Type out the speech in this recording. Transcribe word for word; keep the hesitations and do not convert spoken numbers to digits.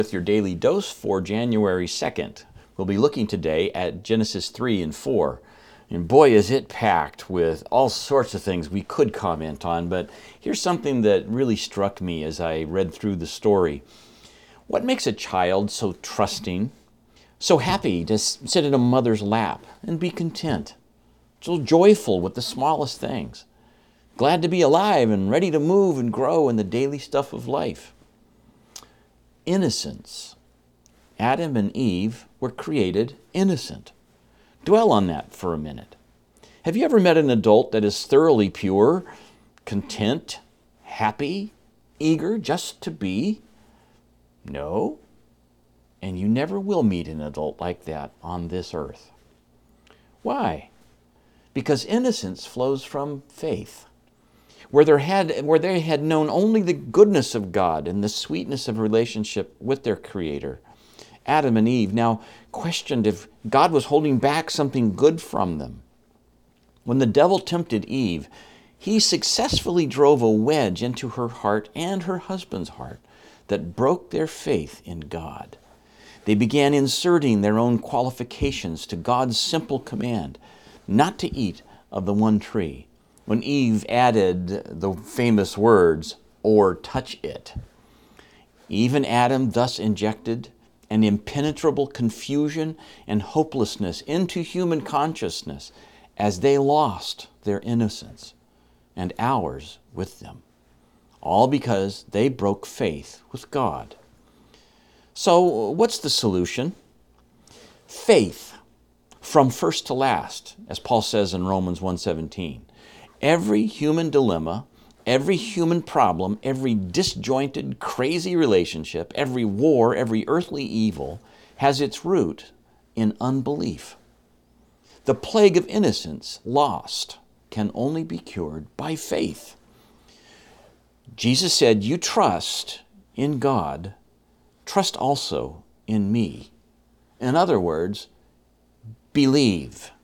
With your daily dose for January second. We'll be looking today at Genesis three and four. And boy, is it packed with all sorts of things we could comment on, but here's something that really struck me as I read through the story. What makes a child so trusting, so happy to sit in a mother's lap and be content, so joyful with the smallest things, glad to be alive and ready to move and grow in the daily stuff of life? Innocence. Adam and Eve were created innocent. Dwell on that for a minute. Have you ever met an adult that is thoroughly pure, content, happy, eager just to be? No. And you never will meet an adult like that on this earth. Why? Because innocence flows from faith. Where, there had, where they had known only the goodness of God and the sweetness of relationship with their Creator, Adam and Eve now questioned if God was holding back something good from them. When the devil tempted Eve, he successfully drove a wedge into her heart and her husband's heart that broke their faith in God. They began inserting their own qualifications to God's simple command not to eat of the one tree, when Eve added the famous words, or touch it. Eve and Adam thus injected an impenetrable confusion and hopelessness into human consciousness as they lost their innocence and ours with them, all because they broke faith with God. So what's the solution? Faith from first to last, as Paul says in Romans one seventeen. Every human dilemma, every human problem, every disjointed, crazy relationship, every war, every earthly evil has its root in unbelief. The plague of innocence lost can only be cured by faith. Jesus said, "You trust in God, trust also in me." In other words, believe.